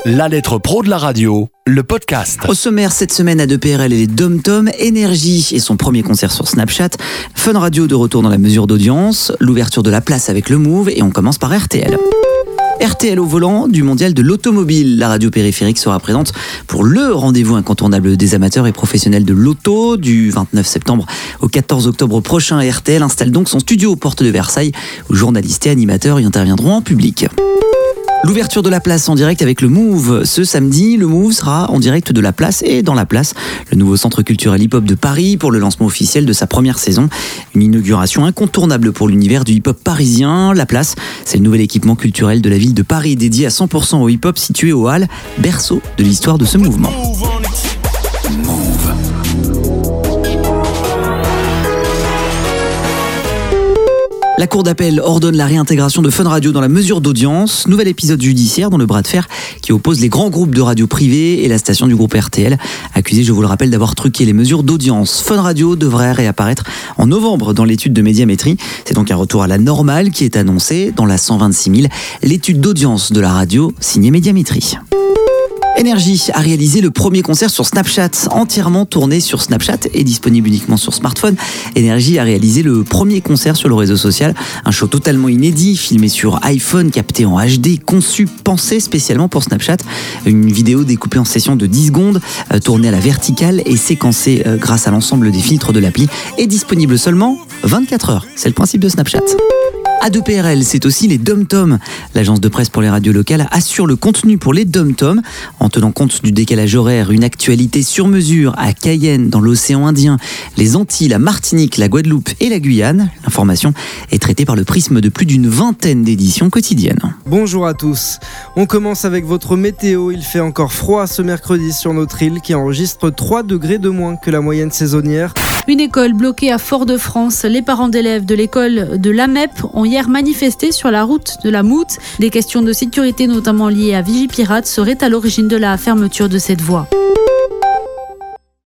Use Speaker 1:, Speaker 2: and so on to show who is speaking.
Speaker 1: La lettre pro de la radio, le podcast.
Speaker 2: Au sommaire cette semaine, A2PRL et les DOM-TOM, Énergie et son premier concert sur Snapchat, Fun Radio de retour dans la mesure d'audience, l'ouverture de la place avec le Move et on commence par RTL. RTL au volant du mondial de l'automobile. La radio périphérique sera présente pour le rendez-vous incontournable des amateurs et professionnels de l'auto du 29 septembre au 14 octobre prochain. RTL installe donc son studio aux portes de Versailles où journalistes et animateurs y interviendront en public. L'ouverture de la place en direct avec le Move. Ce samedi, le Move sera en direct de la place et dans la place, le nouveau centre culturel hip-hop de Paris pour le lancement officiel de sa première saison. Une inauguration incontournable pour l'univers du hip-hop parisien. La place, c'est le nouvel équipement culturel de la ville de Paris dédié à 100% au hip-hop situé au Halles, berceau de l'histoire de ce mouvement. La cour d'appel ordonne la réintégration de Fun Radio dans la mesure d'audience. Nouvel épisode judiciaire dans le bras de fer qui oppose les grands groupes de radio privés et la station du groupe RTL, accusés, je vous le rappelle, d'avoir truqué les mesures d'audience. Fun Radio devrait réapparaître en novembre dans l'étude de Médiamétrie. C'est donc un retour à la normale qui est annoncé dans la 126 000. L'étude d'audience de la radio signée Médiamétrie. Énergie a réalisé le premier concert sur Snapchat, entièrement tourné sur Snapchat et disponible uniquement sur smartphone. Énergie a réalisé le premier concert sur le réseau social, un show totalement inédit, filmé sur iPhone, capté en HD, conçu, pensé spécialement pour Snapchat. Une vidéo découpée en sessions de 10 secondes, tournée à la verticale et séquencée grâce à l'ensemble des filtres de l'appli, est disponible seulement 24 heures. C'est le principe de Snapchat. A2PRL, c'est aussi les DOM-TOM. L'agence de presse pour les radios locales assure le contenu pour les DOM-TOM en tenant compte du décalage horaire, une actualité sur mesure à Cayenne, dans l'océan Indien, les Antilles, la Martinique, la Guadeloupe et la Guyane. L'information est traitée par le prisme de plus d'une vingtaine d'éditions quotidiennes.
Speaker 3: Bonjour à tous. On commence avec votre météo. Il fait encore froid ce mercredi sur notre île qui enregistre 3 degrés de moins que la moyenne saisonnière.
Speaker 4: Une école bloquée à Fort-de-France. Les parents d'élèves de l'école de l'AMEP ont hier manifesté sur la route de la Moute. Des questions de sécurité, notamment liées à Vigipirate, seraient à l'origine de la fermeture de cette voie.